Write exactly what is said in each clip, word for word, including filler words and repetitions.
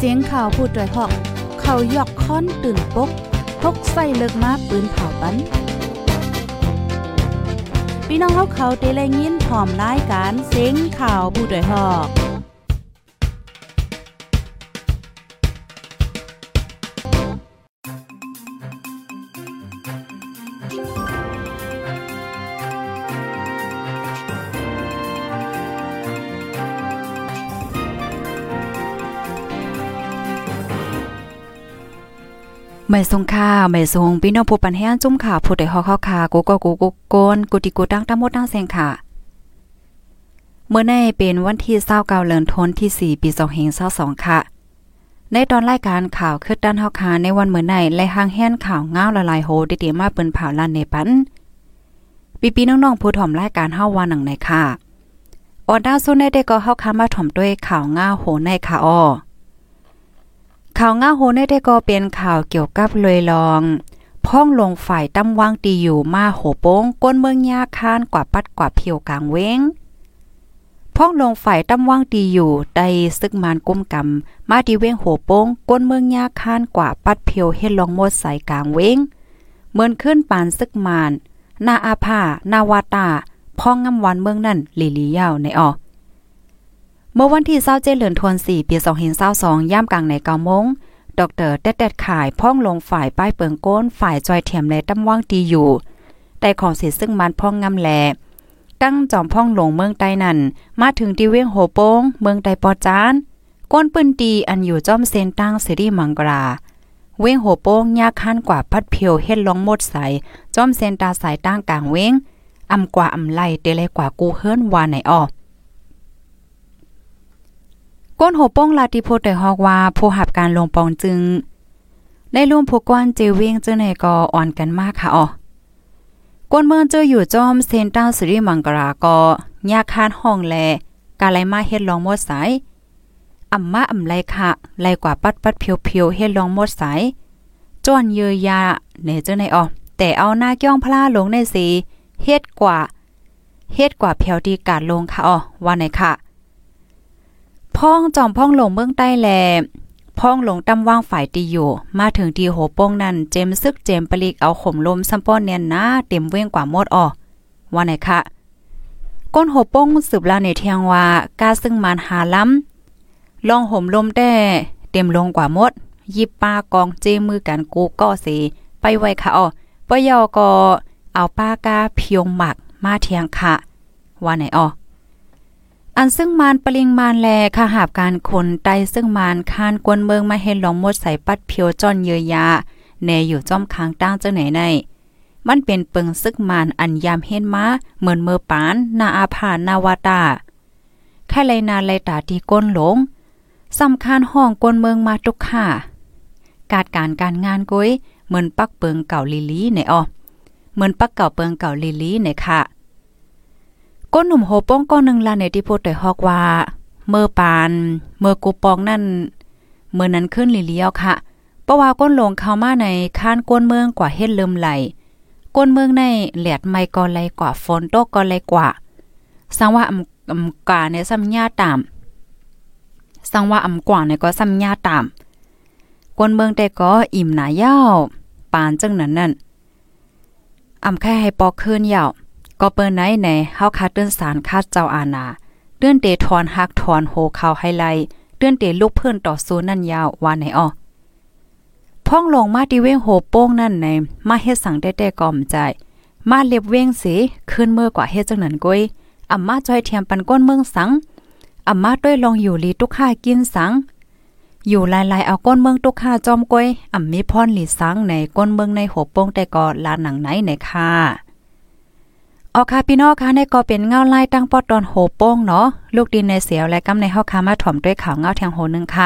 เสียงข่าวพูดด้วยหอกเขายอกค้อนตื่นปกพกใส่เลิกมาปืนเผาปันพี่น้องเขาเขาเตะแรงยินพร้อมรายการเสียงข่าวพูดด้วยหอกไม่ทรงข่าวไม่ทรงพี่น้องผู้ปันแห้งจุ่มข่าวผู้ใดฮอกข่าวกูก็กูกูโกนกูติกูตั้งทั้งหมดทั้งแสงค่ะเมื่อในเป็นวันที่ยี่สิบเก้าเดือนธันวาคมที่สี่ปีสองพันยี่สิบสองค่ะในตอนรายการข่าวคือด้านเฮาคาในวันเมื่อในและหางแห่นข่าวง้าวละลายโหได้เตรียมมาเปิ้นเผาลั่นในปันปีๆน้องๆผู้ถ่อมรายการเฮาว่าหนังในค่ะออดาซุนได้ก็เฮาคามาถ่อมด้วยข่าวง้าวโหในค่ะอ้อข่าวง่าโหในได้ก็เป็นข่าวเกี่ยวกับเลยลองพ้องลงฝ่ายตั้มว่างตีอยู่มาโหโป้งก้นเมืองยาคานกว่าปัดกว่าเพียวกลางเว้งพ้องลงฝ่ายตั้มว่างตีอยู่ได้ซึกมานก้มกำมาดีเว้งโหโป้งก้นเมืองยาคานกว่าปัดเพียวเฮ็ดลองหมดใส่กลางเว้งเหมือนขึ้นปานซึกมานนาอาภานาวาตาพ้องงำวันเมืองนั่นลีลียาวในออเมื่อวันที่ยี่สิบเจ็ดเดือนธันวาคมปีสองพันยี่สิบสองย่ามกลางในเก้าโมงดรแต๊ดๆขายพ้องลงฝ่ายป้ายเปิงโก้นฝ่ายจอยเทียมและตำว่างตีอยู่แต่ของสิซึ่งมันพ้องงำแลกั้งจอมพ้องลงเมืองใต้นั่นมาถึงที่เวียงโหโป้งเมืองใต้ปอจานก้นปืนตีอันอยู่จ้อมเซนตั้งสิริมังกราเวียงโหโป้งยากคันกว่าพัดเพียวเฮ็ดลองหมดใสจ้อมเซนตาสายตั้งกลางเว้งอำกว่าอำไล่เตเลกว่ากูเฮิรนว่าไหนออก้นโหป้งลาติโพดได้ฮอกว่าผู้หับการลงปองจึงได้ร่วมผู้ก้อนเจเวียงเจ้าในกออ่อนกันมากค่ะอ๋อก้นเมืองเจออยู่จอมเซนต้าสิริมังกรากอยากคานห้องแลกาไลมาเฮ็ดลองหมดสายอ่ำมาอ่ำไลค่ะไลกว่าปัดปัดเพียวๆเฮ็ดลองหมดสายจ้อนเยยยาเนเจ้าในอ๋อแต่เอาหน้าก้องพลาลงในสีเฮ็ดกว่าเฮ็ดกว่าเพียวดีกาดลงค่ะอ๋อว่าไหนค่ะพ้องจอมพ้องลงเมืองใต้แลพ้องลงตำว่างฝ่ายตีอยู่มาถึงที่โหโป้งนั่นเจมซึกเจมปลีกเอาข่มลมซัมป้อนเนียนนะเต็มเว้งกว่าหมดอ่อว่าไหนคะก้นโหโป้งสืบลาในเทียงว่ากาซึ่งมันหาล้ำลองห่มลมแต่เต็มลงกว่าหมดยิบปากองเจมือกันกูก็สิไปไว้ค่ะอ่อปยอก็เอาปากาเพียงหมักมาเทียงค่ะว่าไหนอ่ออันซึ่งมานปริงมานแลค่ะหาบการคนไตซึ่งมานคานกวนเมืองมาเฮ็ดหลองหมดใส่ปัดเพียวจ้อนเยยยาแน่อยู่จ้อมค้างตั้งจังไหนในมันเป็นเปิงซึกมานอันยามเฮ็ดมาเหมือนเมื่อปานนาอาภานาวาตาแค่ไรนาไรตาที่ก้นหลงสำคัญห้องกวนเมืองมาทุกค่าการการการงานก้อยเหมือนปักเปิงเก่าลิลีในอ้อเหมือนปักเก่าเปิงเก่าลิลีในค่ะก้นหนุ่มโหป้องก้อนหนึ่งลาในที่พูดแต่ฮอกว่าเมื่อปานเมื่อกูปองนั่นเมื่อนั้นขึ้นลิเลียวค่ะเพราะว่าก้นลงเข้ามาในข้านก้นเมืองกว่าเฮ็ดเริ่มไหลก้นเมืองในแหลดไม้ก็ไหลกว่าฝนตกก็ไหลกว่าสังว่าอำอำกาในซ้ำญาตามสังว่าอำกว่าในก็ซ้ำญาตามก้นเมืองแต่ก็อิ่มหนายาวปานจังนั้นนั่นอำแค่ให้ปอกคืนยาวก็เปิ้นไหนในเฮาคาเตือนสารคาดเจ้าอาณาเตือนเตทอนฮักทอนโหข่าวไฮไลท์เตือนเตลูกเพิ่นต่อสู้นั่นยาวว่าไหนอ้อพ้องลงมาที่เว้งโหโป้งนั่นในมาเฮ็ดสังได้แต่ก่อมใจมาเล็บเว้งสิขึ้นเมื่อกว่าเฮ็ดจังนั้นก้อยอำมาจ้อยเทียมปันก้นเมืองสังอำมาด้วยลองอยู่ลีตุกค่ากินสังอยู่ลายๆเอาก้นเมืองตุกค่าจอมก้อยอำมีพรหลีสังในก้นเมืองในโหโป้งแต่ก็ลาหนังไหนในค่ะออค่ะพี่น้องค่ะในก็เป็นเงาไล่ตั้งปอดตอนโหโป้งเนาะลูกดินในเสียวและกำในเฮาคามาถ่อมด้วยข่าวเงาแทงโหนึงค่ะ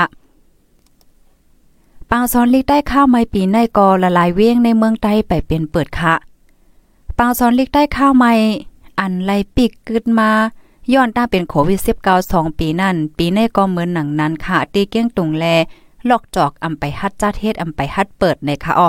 ปางซอนลิกใต้ข้าวไม้ปีในก็ละลายเวียงในเมืองใต้ไปเป็นเปิดค่ะปางซอนลิกใต้ข้าวไม้อันไล่ปิกกึดมาย้อนตั้งเป็นโควิดสิบเก้า สองปีนั่นปีในก็เหมือนหนังนั้นค่ะตีเกี้ยงตุงแลลอกจอกอำไปฮัดจ้าเทศอำไปฮัดเปิดในค่ะอ้อ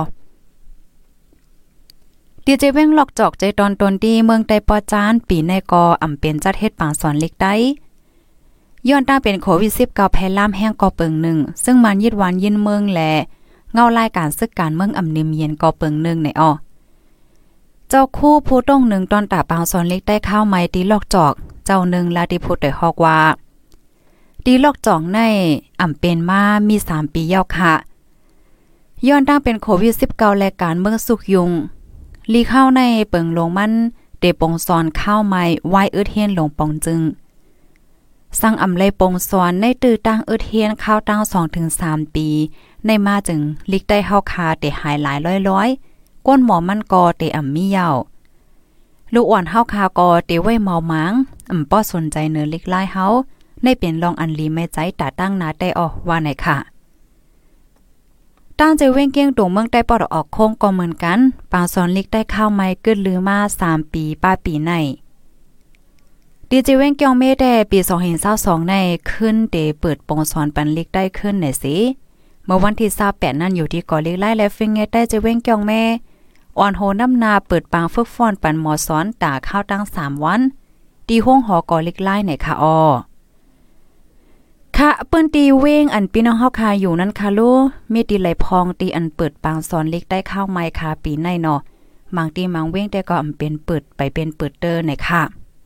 ดีเจเว้งหลอกจอกใจตอนตนดีเมืองใต้ปอจานปีในกออำเป็นจัดเฮ็ดปางสอนเล็กได้ย้อนตั้งเป็นโควิดสิบเก้าแพร่ล่ามแห้งกอเปิงหนึ่งซึ่งมันยิดหวานยินเมืองแลเงารายการซึกการเมืองอำนิมเย็นกอเปิงหนึ่งในอ้อเจ้าคู่ผู้ต้องหนึ่งตอนตาปางซอนเล็กได้ข้าวไม้ตีลอกจอกเจ้าหนึ่งลาติพุทธได้ฮอกว่าตีลอกจอกในอ่ำเป็นมามีสามปียาวค่ะย้อนตั้งเป็นโควิดสิบเก้าและการเมืองสุกยุงลีเข้าในเปิงลงมันเดปงซอนข้าวไม้ไว้อึดเฮียนลงปองจึงสั่งอำไลปงซอนในตื้อตั้งอึดเฮียนข้าวตั้ง สองถึงสาม ปีในมาจึงลิกได้เฮาคาเตหายหลายร้อยๆก้นหมอมันกอเตอ่ำมียาวลูกอ่อนเฮาคากอเตไว้เมาหมางอำป้อสนใจเนื้อลิกลายเฮาในเปลี่ยนลองอันลีไม่ใจตาตั้งนาได้ออกว่าไหนค่ะตั้งใจเว้งเกี้ยงตรงเมืองได้ปอดออกโค้งก็เหมือนกันปางซอนลิกได้ข้าวไม้กึดลือมาสามปีป้าปีในดีเจเว้งเกี้ยงเมได้ปีสองพันยี่สิบสองในขึ้นเตเปิดปงซอนปันลิกได้ขึ้นไหนสิเมื่อวันที่ยี่สิบแปดนั่นอยู่ที่ก่อลิกไล่และฟิงเงได้เจเว้งเกี้ยงเมอ่อนโหน้ำนาเปิดปางฝึกฟ้อนปันหมอสอนตาข้าวตั้งสามวันตีห้องหอก่อลิกไล่ไหนค่ะอ้อค่ะเปิ้นตีเว้งอันพี่น้องเฮาคาอยู่นั่นค่ะลูมีตีไหลพองตีอันเปิดปางสอนเล็กได้ข้าวไม้คาปีในเนาะบางตีบางเว้งแต่ก็อำเป็นเปิดไปเป็นเปิดเตอร์ไหนค่ะ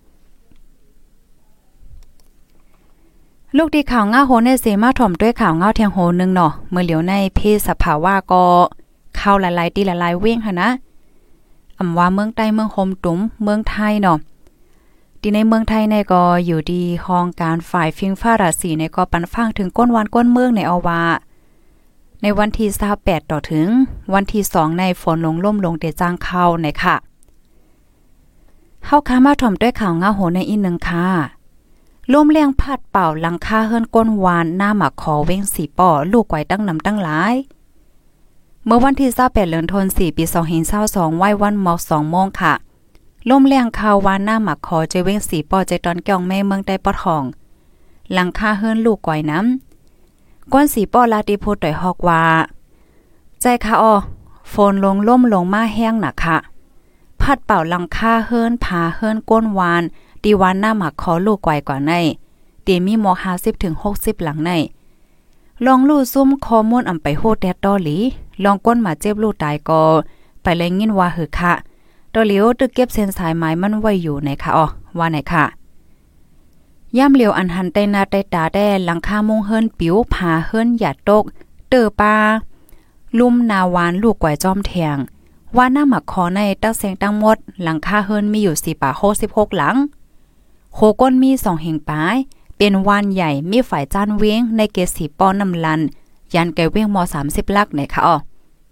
ลูกดีข่าวง่าโหในเสมาถ่อมด้วยข่าวง่าเทียงโหนึงเนาะเมื่อเหลียวในเพศสภาวะก็เข้าหลายๆตีหลายๆเว้งค่ะนะอำว่าเมืองใต้เมืองโฮมตุ้มเมืองไทยเนาะดีในเมืองไทยในก็อยู่ดีห้องการฝ่ายฟิงฟ้าราศีในก็ปันฟังถึงก้นวันก้นเมืองในอวาในวันที่ยี่สิบแปดต่อถึงวันที่สองในฝนลงล่มลงเตจ้างเข้าในค่ะเฮาค้ามาถ่อมด้วยข่าวง่าโหในอีกนึงค่ะลมแรงพัดเป่าหลังคาเฮิรนก้นวานหน้าหมักคอเว้งสีป่อลูกไว้ตั้งนำตั้งหลายเมื่อวันที่ยี่สิบแปดเดือนธันวาคมปีสองพันยี่สิบสองไหว้วันหมอกสองโมงค่ะลมแรงข่าววานหน้าหมักคอเจเว้งสีป่อใจตอนแก้วแม่เมืองใต้ปอทองหลังคาเฮิรนลูกไว้น้ำก้อนสีป่อลาติโพต่อยฮอกว่าใจค่ะอ้อฝนลงล่มลงมาแห้งหนักค่ะพัดเป่าหลังคาเฮิรนผาเฮิรนก้นวานดีวันหน้าหมักคอลูกไกวกว่าในเตียมีหมอห้าสิบถึงหกสิบหลังในลองลู่ซุ่มคอม่วนอำไปโหดแดดดอหลีลองก้นมาเจ็บลูกตายก็ไปเลยงินว่าหือค่ะดอเหลียวตึกเก็บเส้นสายไม้มันไว้อยู่ไหนค่ะอ๋อว่าไหนค่ะย่ำเหลียวอันหันใต้นาใต้ตาแด้หลังคามุงเฮิรนปิ๋วผาเฮิรนหยาดตกเตอปาลุ่มนาวานลูกไกวจอมแทงว่าหน้าหมักคอในตั้งแสงตั้งหมดหลังคาเฮิรนมีอยู่สี่ป่าโหสิบหกหลังโคก้นมีสองแห่งปลายเป็นวานใหญ่มีฝ่ายจ้านเว้งในเกศสีป้อนนำลันยันแกเว้งมสามสิบลักไหนค่ะอ๋อ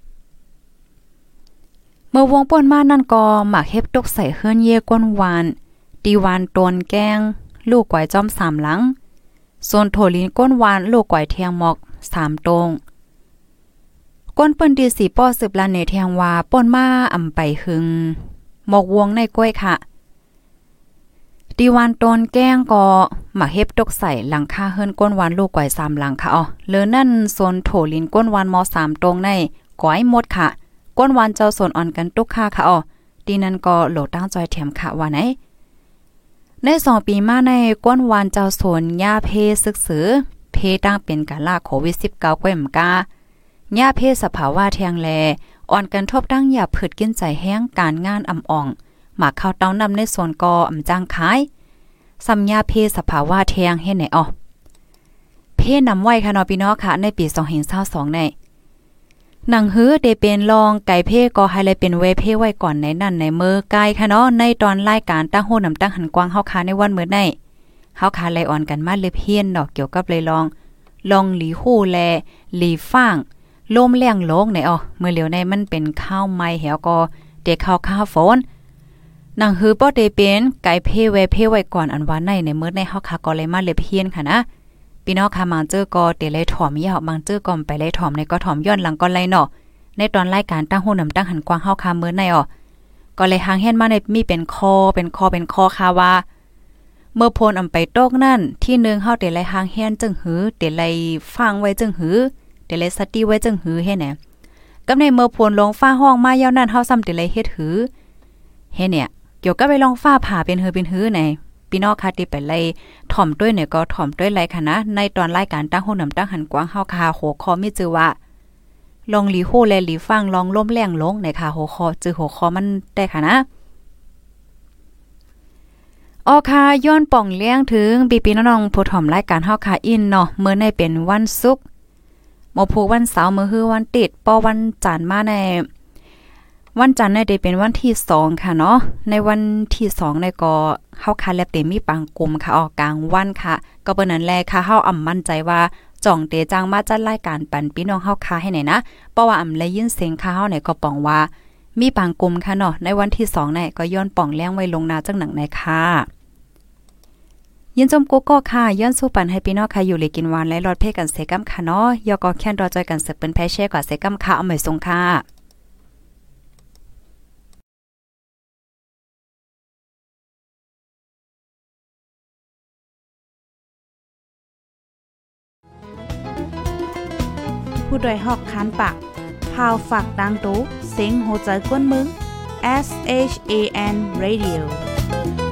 เมื่อวงป่นมานั่นก็หมักเฮ็บตกใส่เฮือนเย่ก้นวานตีวานตนแกงลูกไก่จอมสามหลังโซนโถลินก้นวานลูกไก่เทียงหมอกสามตรงก้นเปิ้นดีสีป้อสืบลานในเทียงว่าป่นมาอำไปหึงหมอกวงในกล้วยค่ะตีวานตนแก้งก็หมักเฮ็บตกใส่หลังคาเฮิรนก้นวานลูกไก่สามหลังค่ะอ๋อเลอนั่นโซนโถลินก้นวานมอสามตรงในก้อยหมดค่ะก้นวานเจ้าส่วนอ่อนกันตุกค่าค่ะอ๋อดีนั้นก็โหลดตั้งจอยแถมค่ะว่าไหนในสองปีมาในก้นวานเจ้าส่วนย่าเพศึกษอเพตั้งเป็นกาลาโควิดสิบเก้า กว้มกาย่าเพสภาวะเทียงแลอ่อนกันทบตั้งอย่าผืดกินใจแห้งการงานอ่ำอ่องหมากข้าวเต้านำในส่วนกออ่ำจ้างขายสัมญาเพสภาวะเทียงเฮ็ดไหนอ๋อเพนำไว้ค่ะเนาะพี่น้องค่ะในปีสองพันยี่สิบสองในหนังหื้อได้เป็นรองไก่เพ่ก็ให้เลยเป็นเวเพ่ไว้ก่อนในนั่นในมือไก่ค่ะเนาะในตอนรายการตั้งโหนำตั้งหันกว้างเฮาคาในวันมื้อในเฮาคาไลออนกันมาเลยเพี้ยนดอกเกี่ยวกับเลยลองลองหลีฮู้แลหลีฟ้างลมแรงโลกไหนอ๋อเมื่อเหลียวในมันเป็นข้าวไม้แหวก็เด็กข้าวข้าวฝนหนังหื้อบ่ได้เป็นไก่เพ่เวเพ่ไว้ก่อนอันว่าในในมื้อในเฮาคาก็เลยมาเลยเพี้ยนค่ะนะพี่น้องค่ะบางเจอก็เตเลยถ่อมยาวบางเจอก็ไปเลยถ่อมในก็ถ่อมย้อนหลังก็เลยเนาะในตอนรายการตั้งหูนำตั้งหันกว้างเฮาคามื้อในอ๋อก็เลยหางเฮ็ดมาในมีเป็นคอเป็นคอเป็นคอค่ะว่าเมื่อพลอำไปตกนั่นที่นึงเฮาเตเลยหางเฮ็ดจึงหือเตเลยฟังไว้จึงหือเตเลยสติไว้จึงหือเฮ็ดแหน่กับในเมื่อพลลงฟ้าห้องมายาวนั้นเฮาซ้ำเตเลยเฮ็ดหือเฮ็ดเนี่ยเกี่ยวกับไปลองฟ้าผ่าเป็นหือเป็นหือไหนพี่น้องค่ะที่ไปไล่ถ่อมด้วยเนี่ยก็ถ่อมด้วยไล่ค่ะนะในตอนรายการตั้งหูนำตั้งหันกว้างเฮาค่ะหัวข้อมีชื่อว่าลองหลีโฮและหลีฟังลองล้มแรงลงในค่ะหัวข้อจือหัวข้อมันได้ค่ะนะออค่ะย้อนป่องเลี้ยงถึงปีปีน้องๆผู้ถ่อมรายการเฮาค่ะอินเนาะมื้อในเป็นวันศุกร์บ่พูวันเสาร์มื้อคือวันติดป้อวันจันทร์มาในวันจันทร์เนี่ยได้เป็นวันที่สองค่ะเนาะในวันที่สองเนี่ยก็เฮาค่ะแลบเต็มมีปังกลุ่มค่ะออกกลางวันค่ะก็เปิ้นนั้นแลค่ะเฮาอำมั่นใจว่าจ่องเตจังมาจัดรายการปันพี่น้องเฮาค่ะให้ไหนนะเพราะว่าอำได้ยินเสียงข่าวเนี่ยก็ป้องว่ามีปังกลุ่มค่ะเนาะในวันที่สองเนี่ยก็ย้อนป่องเลี้ยงไว้ลงนาจังหนังในค่ะยินจมกุ๊กก็ค่ะย้อนสู้ปันให้พี่น้องค่ะอยู่เลยกินหวานและรอดเพ่กันเสกัมค่ะเนาะยอก็แค่นรอจอยกันเสเป็นแพเช่กว่าเสกัมค่ะเอาใหม่ส่งค่ะผู้โดยหอกคันปากพาวฝากดังตู้เสียงโหใจกวนมึง S H A N Radio